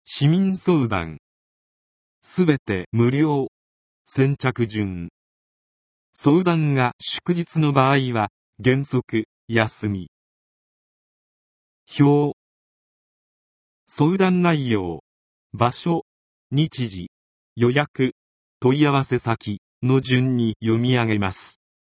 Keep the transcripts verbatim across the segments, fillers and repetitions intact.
市民相談。すべて無料。先着順。相談が祝日の場合は、原則、休み。表。相談内容、場所、日時、予約、問い合わせ先の順に読み上げます。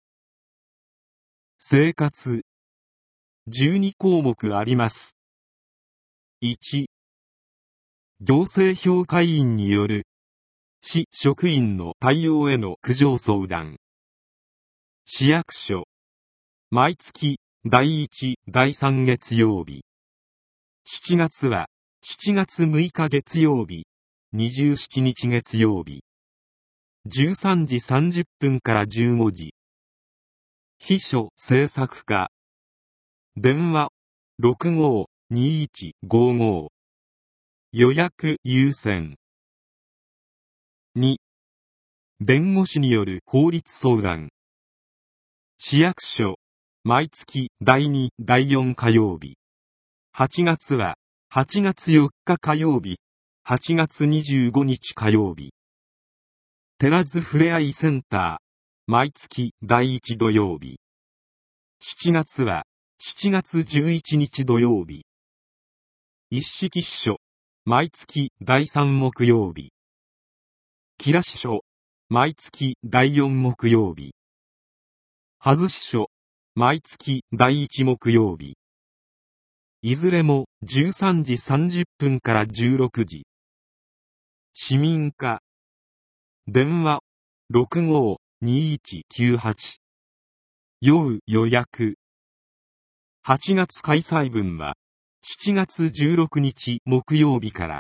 生活。じゅうに項目あります。いち、行政評価委員による市職員の対応への苦情相談。市役所。毎月だいいち、だいさん月曜日。しちがつはしちがつむいか月曜日、にじゅうしちにち月曜日。じゅうさんじさんじゅっぷんからじゅうごじ。秘書制作課。電話 ろくごーにいちごご。予約優先。に、弁護士による法律相談。市役所。毎月だいに、だいよん火曜日。はちがつははちがつよっか火曜日、はちがつにじゅうごにち火曜日。寺津ふれあいセンター。毎月だいいち土曜日。しちがつはしちがつじゅういちにち土曜日。一式秘書。毎月だいさん木曜日。木良支所。毎月だいよん木曜日。葉津支所。毎月だいいち木曜日。いずれもじゅうさんじさんじゅっぷんからじゅうろくじ。市民課。電話 ろくごーにいちきゅうはち。要予約。はちがつ開催分はしちがつじゅうろくにち木曜日から。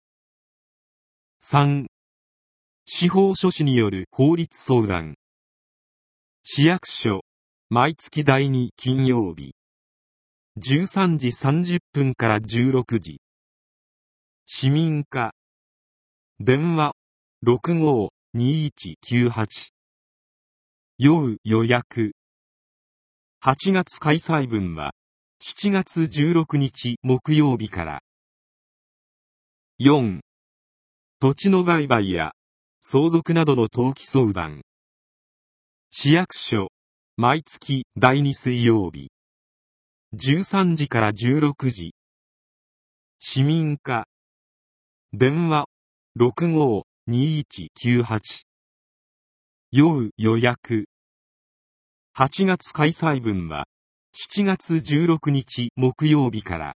さん、司法書士による法律相談。市役所。毎月だいに金曜日。じゅうさんじさんじゅっぷんからじゅうろくじ。市民課。電話 ろくごーにいちきゅうはち。要予約。はちがつ開催分はしちがつじゅうろくにち木曜日から。よん、土地の売買や相続などの登記相談。市役所。毎月だいに水曜日。じゅうさんじからじゅうろくじ。市民課。電話 ろくごーにいちきゅうはち。要予約。はちがつ開催分はしちがつじゅうろくにち木曜日から。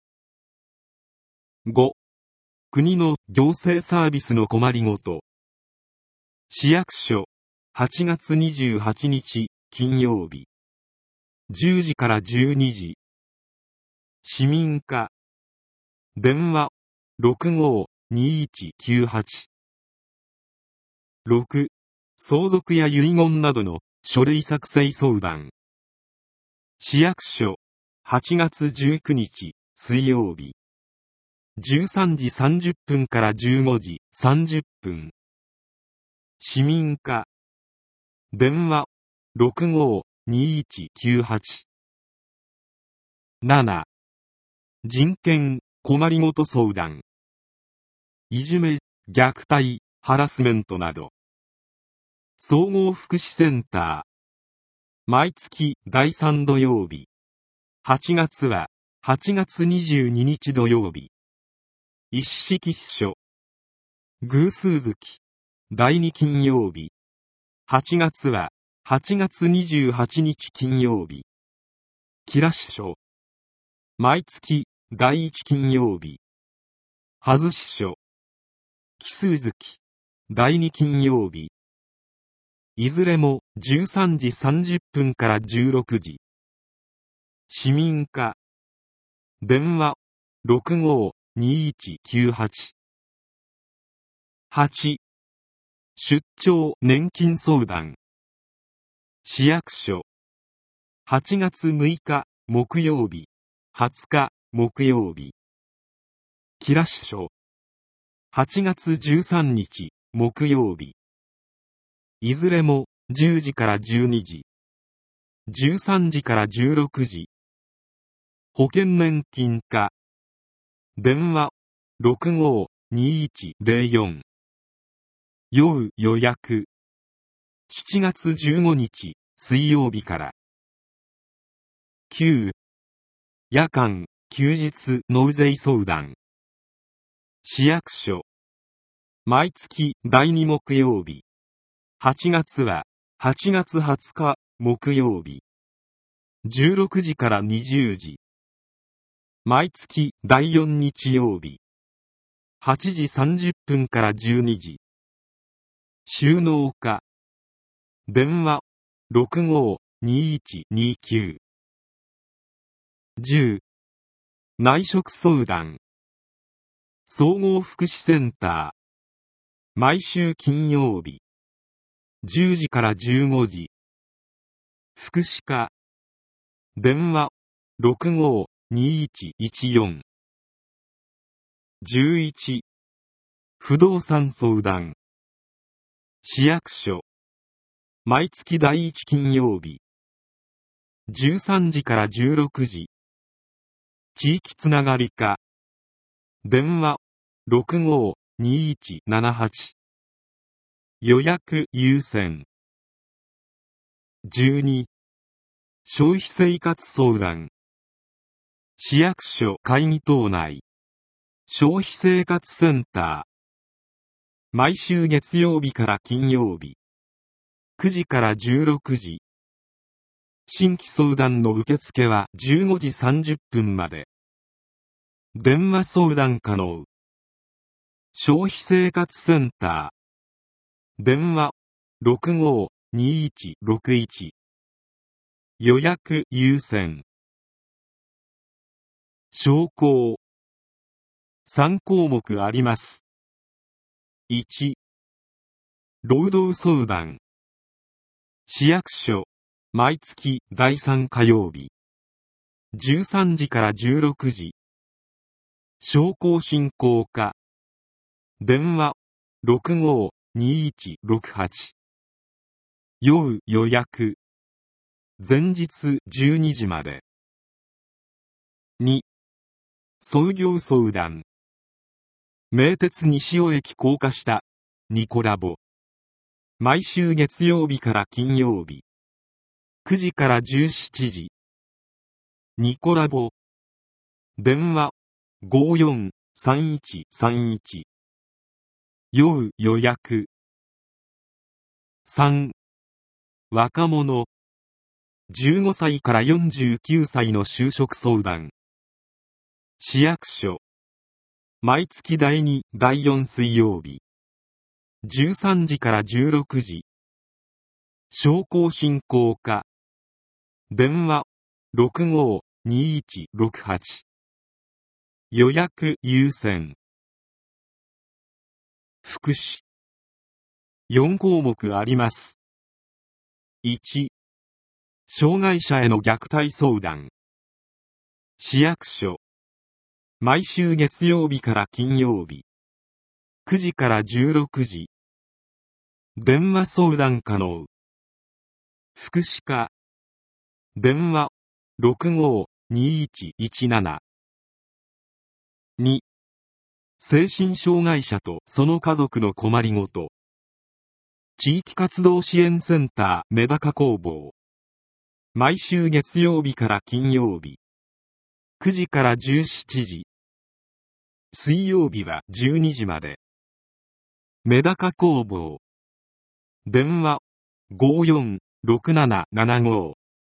ご、国の行政サービスの困りごと。市役所。はちがつにじゅうはちにち金曜日。じゅうじからじゅうにじ。市民課。電話 ろくごーにいちきゅうはち。ろく、相続や遺言などの書類作成相談。市役所。はちがつじゅうくにち水曜日。じゅうさんじさんじゅっぷんからじゅうごじさんじゅっぷん。市民課。電話 ろくごーにいちきゅうはち。なな、人権困りごと相談。いじめ、虐待、ハラスメントなど。総合福祉センター。毎月だいさん土曜日。はちがつははちがつにじゅうににち土曜日。一式秘書。偶数月。だいに金曜日。はちがつははちがつにじゅうはちにち金曜日。木良支所。毎月だいいち金曜日。葉津支所。奇数月。だいに金曜日。いずれもじゅうさんじさんじゅっぷんからじゅうろくじ。市民課。電話 ろくごーにいちきゅうはち。はち、出張年金相談。市役所。はちがつむいか木曜日。はつか木曜日。木良支所。はちがつじゅうさんにち木曜日。いずれもじゅうじからじゅうにじ。じゅうさんじからじゅうろくじ。保険年金課。電話ろくごーにいちゼロよん。要予約。しちがつじゅうごにち水曜日から。きゅう夜間休日納税相談。市役所。毎月だいに木曜日。はちがつははちがつはつか木曜日。じゅうろくじからにじゅうじ。毎月だいよん日曜日。はちじさんじゅっぷんからじゅうにじ。収納課。電話 ろくごーにいちにきゅう。じゅう内職相談。総合福祉センター。毎週金曜日。じゅうじからじゅうごじ。福祉課。電話 ろくごーにいちいちよん。じゅういち不動産相談。市役所。毎月だいいち金曜日。じゅうさんじからじゅうろくじ。地域つながり課。電話 ろくごーにいちななはち。予約優先。じゅうに消費生活相談。市役所会議棟内。消費生活センター。毎週月曜日から金曜日。くじからじゅうろくじ。新規相談の受付はじゅうごじさんじゅっぷんまで。電話相談可能。消費生活センター。電話 ろくごーにいちろくいち。予約優先。商工。さん項目あります。いち労働相談。市役所。毎月だいさん火曜日。じゅうさんじからじゅうろくじ。商工振興課。電話 ろくごーにいちろくはち。要予約。前日じゅうにじまで。に創業相談。名鉄西尾駅高架下ニコラボ。毎週月曜日から金曜日。くじからじゅうしちじ。ニコラボ。電話 ごーよんさんいちさんいち。要予約。さん若者。じゅうごさいからよんじゅうきゅうさいの就職相談。市役所。毎月だいに、だいよん水曜日。じゅうさんじからじゅうろくじ。商工振興課。電話 ろくごーにいちろくはち。予約優先。福祉。よん項目あります。いち障害者への虐待相談。市役所。毎週月曜日から金曜日。くじからじゅうろくじ。電話相談可能。福祉課。電話 ろくごーにいちいちなな。に精神障害者とその家族の困りごと。地域活動支援センターメダカ工房。毎週月曜日から金曜日。くじからじゅうしちじ。水曜日はじゅうにじまで。メダカ工房。電話 ごーよんろくななななご。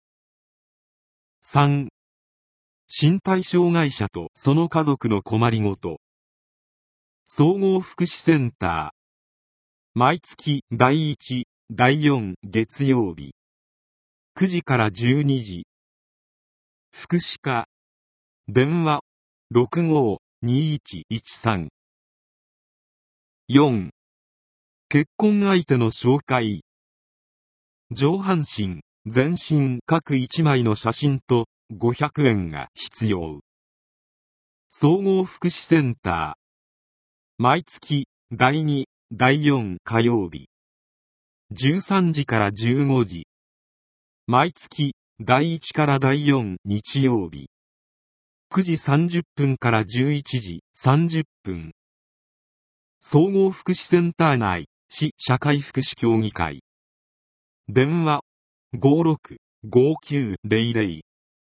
さん身体障害者とその家族の困りごと。総合福祉センター。毎月だいいち、だいよん月曜日。くじからじゅうにじ。福祉課。電話 ろくごーにいちいちさん。よん結婚相手の紹介。上半身、全身各いちまいの写真とごひゃくえんが必要。総合福祉センター。毎月だいに、だいよん火曜日。じゅうさんじからじゅうごじ。毎月だいいちからだいよん日曜日。 くじさんじゅっぷんからじゅういちじさんじゅっぷん。総合福祉センター内、市社会福祉協議会。電話、ごろく ごきゅうゼロゼロ。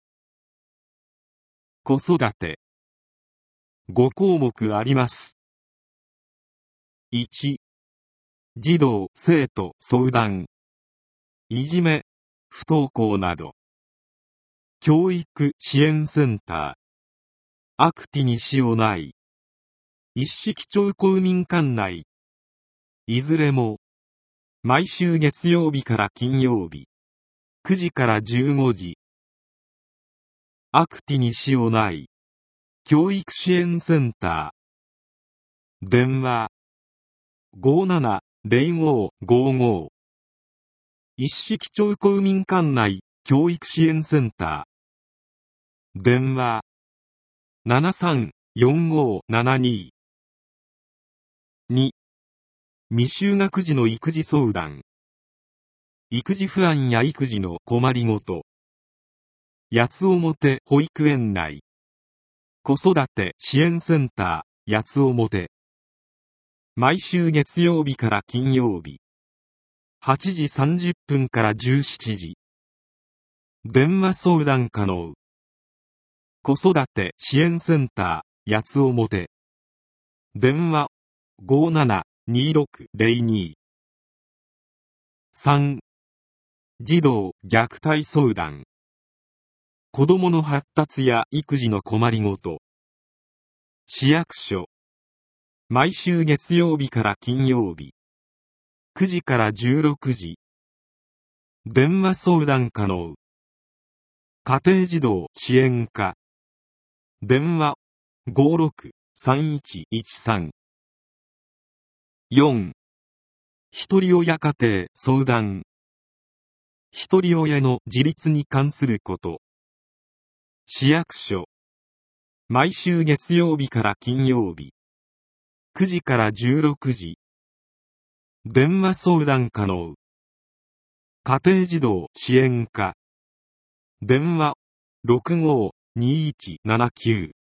子育て。ご項目あります。いち、児童・生徒相談。いじめ、不登校など。教育支援センター。アクティにしをない。一式町公民館内。いずれも、毎週月曜日から金曜日。くじからじゅうごじ。アクティにしをない。教育支援センター。電話。ごーなな ゼロごーごーごー。一式町公民館内教育支援センター。電話。ななさんよんごーななに。に、未就学児の育児相談。育児不安や育児の困りごと。八つ表保育園内。子育て支援センター、八つ表。毎週月曜日から金曜日。はちじさんじゅっぷんからじゅうしちじ。電話相談可能。子育て支援センター、八つ表。電話、ごーなな にーろく ゼロに。さん、児童虐待相談。子どもの発達や育児の困りごと。市役所。毎週月曜日から金曜日。くじからじゅうろくじ。電話相談可能。家庭児童支援課。電話 ごーろく さんいちいちさん。よん、ひとり親家庭相談。ひとり親の自立に関すること。市役所。毎週月曜日から金曜日。くじからじゅうろくじ。電話相談可能。家庭児童支援課。電話 ろくごーにいちななきゅ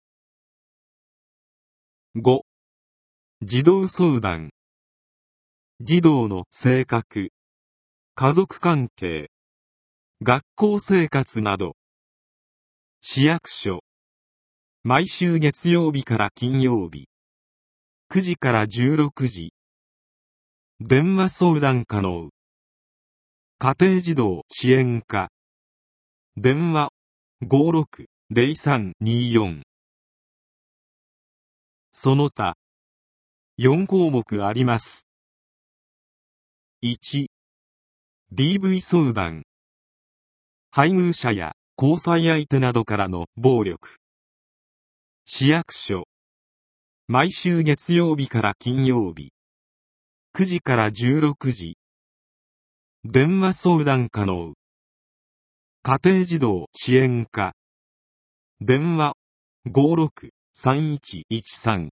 う。ご、児童相談。児童の性格、家族関係、学校生活など。市役所。毎週月曜日から金曜日。くじからじゅうろくじ。電話相談可能。家庭児童支援課。電話 ごーろく ゼロさんにーよん。その他。よん項目あります。いち、ディーブイ 相談。配偶者や交際相手などからの暴力。市役所。毎週月曜日から金曜日。くじからじゅうろくじ。電話相談可能。家庭児童支援課。電話 ごーろく さんいちいちさん。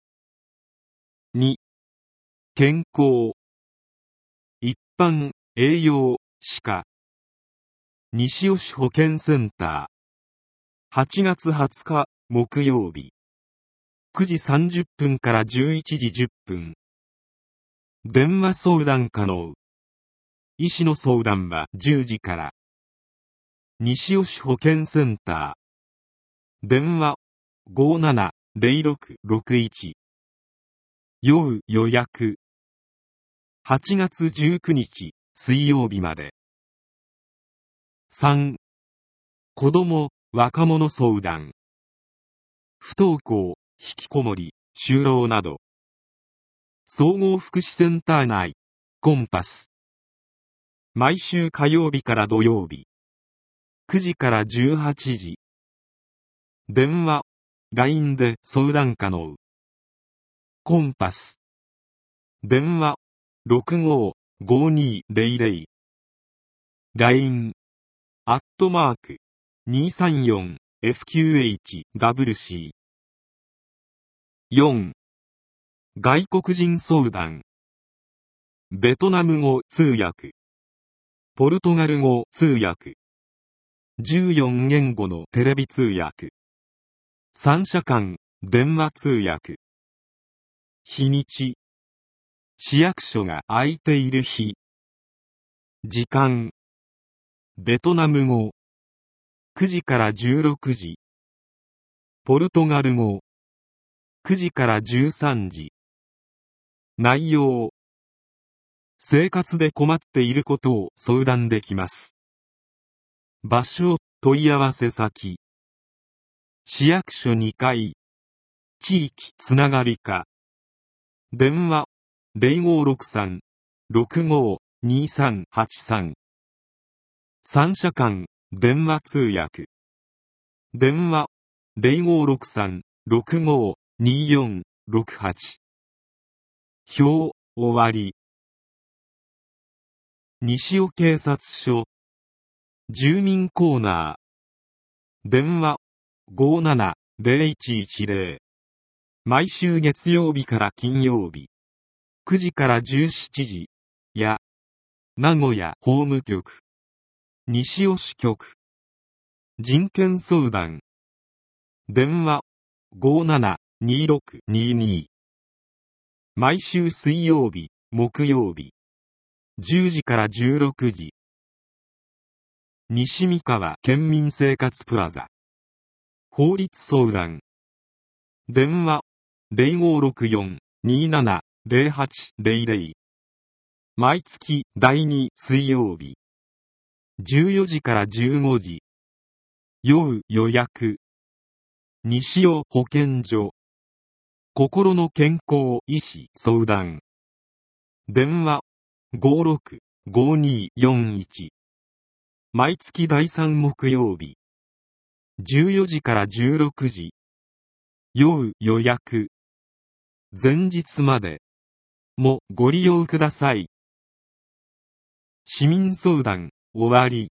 に、健康。一般、栄養、歯科。西尾市保健センター。はちがつはつか、木曜日。くじさんじゅっぷんからじゅういちじじゅっぷん。電話相談可能。医師の相談はじゅうじから。西尾市保健センター。電話 ごーなな ゼロろく ろくいち。要予約。はちがつじゅうくにち水曜日まで。さん、子ども・若者相談。不登校、引きこもり、就労など。総合福祉センター内、コンパス。毎週火曜日から土曜日。くじからじゅうはちじ。電話、ライン で相談可能。コンパス。電話、ろくごーごーにーゼロゼロ。ライン、アットマーク、にーさんよんエフキューエイチダブリューシー。よん、外国人相談。ベトナム語通訳。ポルトガル語通訳。じゅうよん言語のテレビ通訳。 三者間、電話通訳。日にち。市役所が空いている日。時間。ベトナム語。くじからじゅうろくじ。ポルトガル語。くじからじゅうさんじ。内容。生活で困っていることを相談できます。場所、問い合わせ先。市役所にかい。地域つながり課。電話 ゼロごろくさん ろくごにさんはちさん。三者間電話通訳。電話 ゼロごろくさん ろくごによんろくはち。表終わり。西尾警察署。住民コーナー。電話 ごーななゼロいちいちゼロ。毎週月曜日から金曜日。くじからじゅうしちじ。や、名古屋法務局。西尾支局。人権相談。電話 ごーななにろくにに。毎週水曜日、木曜日。じゅうじからじゅうろくじ。西三河県民生活プラザ。法律相談。電話 ゼロごろくよん になな ゼロはち ゼロゼロ。毎月だいに水曜日。じゅうよじからじゅうごじ。要予約。西尾保健所。心の健康医師相談。電話 ごーろくごによんいち。毎月だいさん木曜日。じゅうよじからじゅうろくじ。要予約。前日まで。もご利用ください。市民相談終わり。